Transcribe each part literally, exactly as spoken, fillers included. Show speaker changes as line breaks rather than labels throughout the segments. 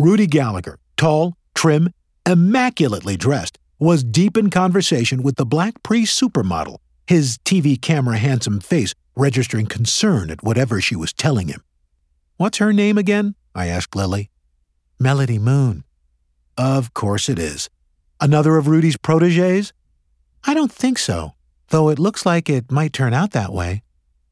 Rudy Gallagher, tall, trim, immaculately dressed, was deep in conversation with the Black Priest supermodel, his T V camera handsome face registering concern at whatever she was telling him. "What's her name again?" I asked Lily. "Melody Moon." "Of course it is. Another of Rudy's protégés?" "I don't think so, though it looks like it might turn out that way."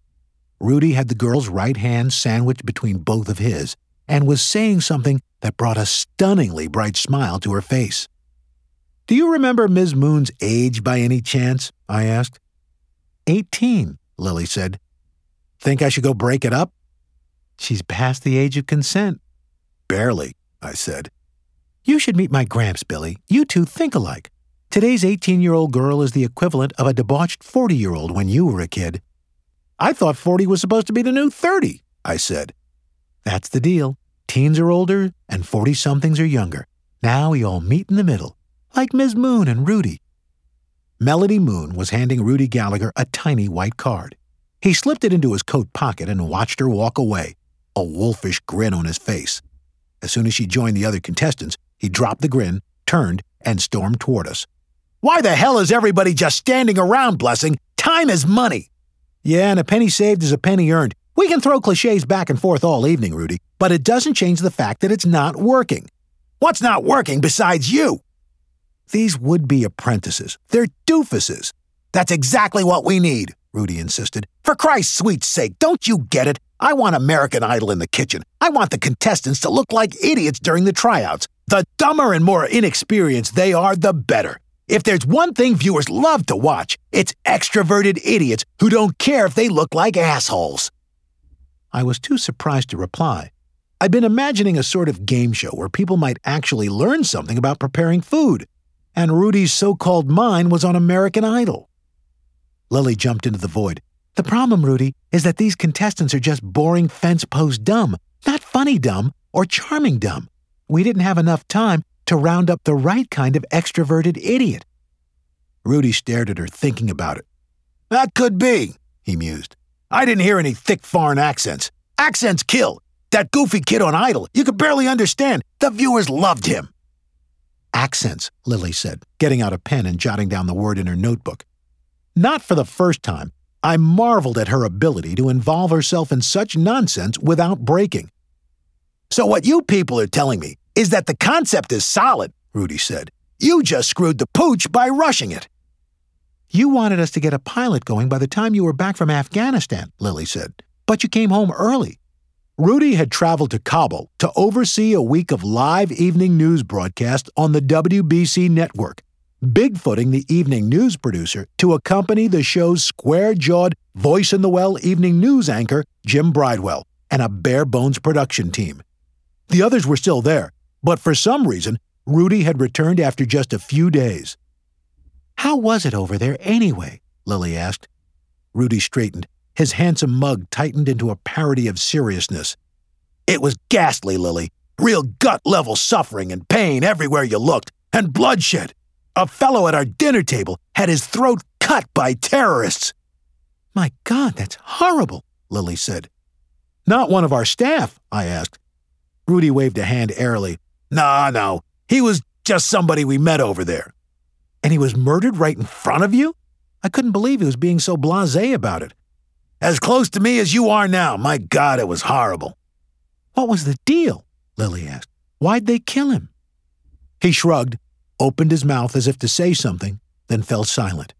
Rudy had the girl's right hand sandwiched between both of his and was saying something that brought a stunningly bright smile to her face. "Do you remember Miz Moon's age by any chance?" I asked. Eighteen, Lily said. "Think I should go break it up?" "She's past the age of consent." "Barely," I said. "You should meet my Gramps, Billy. You two think alike. Today's eighteen-year-old girl is the equivalent of a debauched forty-year-old when you were a kid." "I thought forty was supposed to be the new thirty, I said. "That's the deal. Teens are older and forty-somethings are younger. Now we all meet in the middle, like Miz Moon and Rudy." Melody Moon was handing Rudy Gallagher a tiny white card. He slipped it into his coat pocket and watched her walk away, a wolfish grin on his face. As soon as she joined the other contestants, he dropped the grin, turned, and stormed toward us. "Why the hell is everybody just standing around, Blessing? Time is money." "Yeah, and a penny saved is a penny earned. We can throw cliches back and forth all evening, Rudy, but it doesn't change the fact that it's not working." "What's not working besides you?" "These would-be apprentices. They're doofuses." "That's exactly what we need," Rudy insisted. "For Christ's sweet sake, don't you get it? I want American Idol in the kitchen. I want the contestants to look like idiots during the tryouts. The dumber and more inexperienced they are, the better. If there's one thing viewers love to watch, it's extroverted idiots who don't care if they look like assholes." I was too surprised to reply. I'd been imagining a sort of game show where people might actually learn something about preparing food, and Rudy's so-called mind was on American Idol. Lily jumped into the void. "The problem, Rudy, is that these contestants are just boring fence-post dumb, not funny dumb or charming dumb. We didn't have enough time to round up the right kind of extroverted idiot." Rudy stared at her, thinking about it. "That could be," he mused. "I didn't hear any thick foreign accents. Accents kill. That goofy kid on Idol, you could barely understand. The viewers loved him." "Accents," Lily said, getting out a pen and jotting down the word in her notebook. Not for the first time, I marveled at her ability to involve herself in such nonsense without breaking. "So what you people are telling me is that the concept is solid," Rudy said. "You just screwed the pooch by rushing it." "You wanted us to get a pilot going by the time you were back from Afghanistan," Lily said, "but you came home early." Rudy had traveled to Kabul to oversee a week of live evening news broadcasts on the W B C network, bigfooting the evening news producer to accompany the show's square-jawed, voice-in-the-well evening news anchor, Jim Bridewell, and a bare-bones production team. The others were still there, but for some reason, Rudy had returned after just a few days. "How was it over there anyway?" Lily asked. Rudy straightened. His handsome mug tightened into a parody of seriousness. "It was ghastly, Lily. Real gut-level suffering and pain everywhere you looked, and bloodshed. A fellow at our dinner table had his throat cut by terrorists." "My God, that's horrible," Lily said. "Not one of our staff?" I asked. Rudy waved a hand airily. "No, no. He was just somebody we met over there." "And he was murdered right in front of you?" I couldn't believe he was being so blasé about it. "As close to me as you are now. My God, it was horrible." "What was the deal?" Lily asked. "Why'd they kill him?" He shrugged, opened his mouth as if to say something, then fell silent.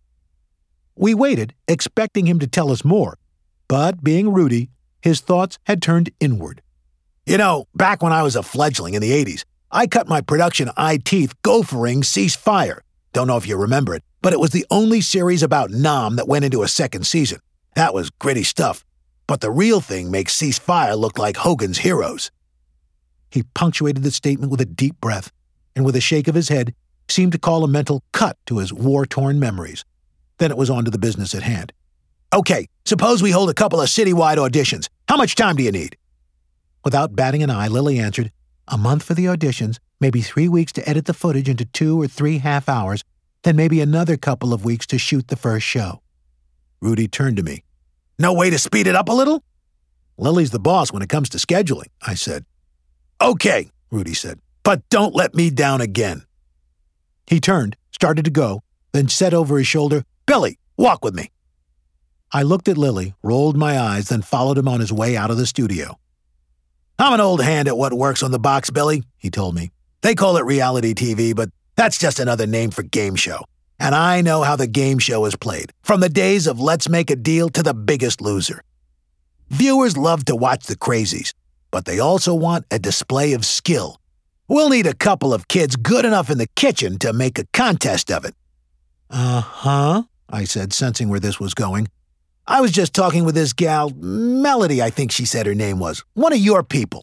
We waited, expecting him to tell us more, but being Rudy, his thoughts had turned inward. "You know, back when I was a fledgling in the eighties, I cut my production eye teeth gophering Cease Fire. Don't know if you remember it, but it was the only series about Nam that went into a second season. That was gritty stuff, but the real thing makes Cease Fire look like Hogan's Heroes." He punctuated the statement with a deep breath, and with a shake of his head, seemed to call a mental cut to his war-torn memories. Then it was on to the business at hand. "Okay, suppose we hold a couple of citywide auditions. How much time do you need?" Without batting an eye, Lily answered, "A month for the auditions, maybe three weeks to edit the footage into two or three half hours, then maybe another couple of weeks to shoot the first show." Rudy turned to me. "No way to speed it up a little?" "Lily's the boss when it comes to scheduling," I said. "Okay, Rudy said. "But don't let me down again." He turned, started to go, then said over his shoulder, "Billy, walk with me." I looked at Lily, rolled my eyes, then followed him on his way out of the studio. "I'm an old hand at what works on the box, Billy," he told me. "They call it reality T V, but that's just another name for game show. And I know how the game show is played, from the days of Let's Make a Deal to The Biggest Loser. Viewers love to watch the crazies, but they also want a display of skill. We'll need a couple of kids good enough in the kitchen to make a contest of it." "Uh-huh," I said, sensing where this was going. "I was just talking with this gal, Melody, I think she said her name was. One of your people."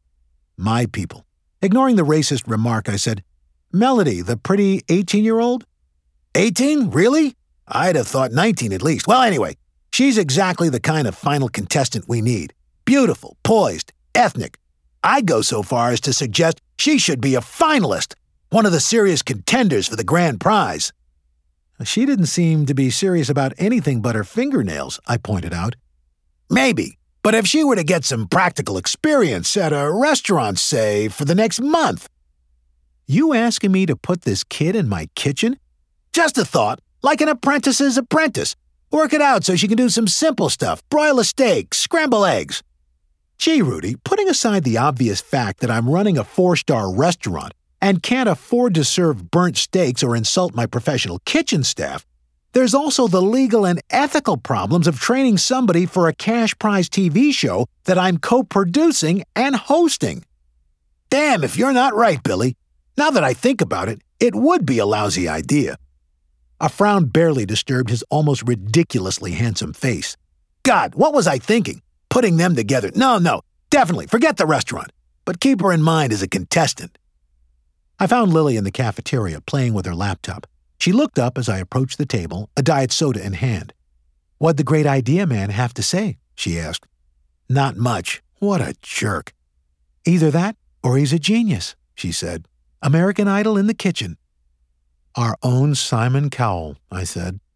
"My people." Ignoring the racist remark, I said, "Melody, the pretty eighteen-year-old?" eighteen? Really? I'd have thought nineteen at least. Well, anyway, she's exactly the kind of final contestant we need. Beautiful, poised, ethnic. I'd go so far as to suggest she should be a finalist, one of the serious contenders for the grand prize. "She didn't seem to be serious about anything but her fingernails," I pointed out. "Maybe, but if she were to get some practical experience at a restaurant, say, for the next month." "You asking me to put this kid in my kitchen?" "Just a thought, like an apprentice's apprentice. Work it out so she can do some simple stuff, broil a steak, scramble eggs." "Gee, Rudy, putting aside the obvious fact that I'm running a four-star restaurant and can't afford to serve burnt steaks or insult my professional kitchen staff, there's also the legal and ethical problems of training somebody for a cash prize T V show that I'm co-producing and hosting." "Damn if you're not right, Billy. Now that I think about it, it would be a lousy idea." A frown barely disturbed his almost ridiculously handsome face. "God, what was I thinking? Putting them together. No, no, definitely, forget the restaurant. But keep her in mind as a contestant." I found Lily in the cafeteria playing with her laptop. She looked up as I approached the table, a diet soda in hand. "What'd the great idea man have to say?" she asked. "Not much. What a jerk." "Either that or he's a genius," she said. "American Idol in the kitchen." "Our own Simon Cowell," I said.